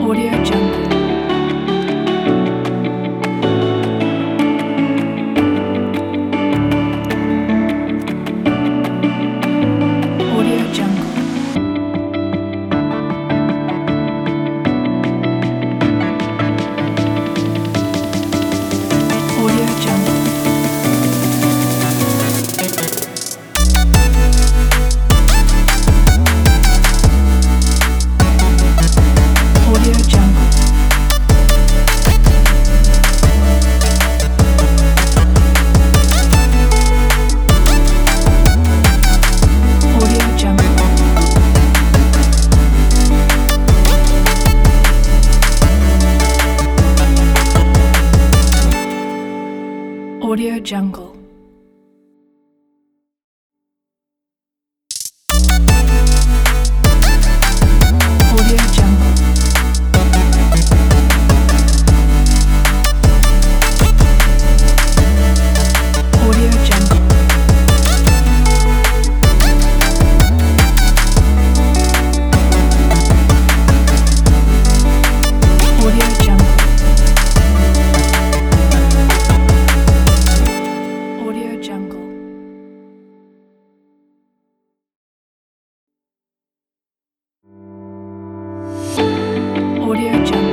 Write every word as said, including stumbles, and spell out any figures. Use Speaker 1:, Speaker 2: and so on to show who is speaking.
Speaker 1: Audio Jungle. Audio Jungle. Audio Jungle. Audio Jungle. Audio Jungle. Audio Jungle. Audio Jungle. Audio Jungle. Audio Jungle. Audio Jungle. Audio Jungle.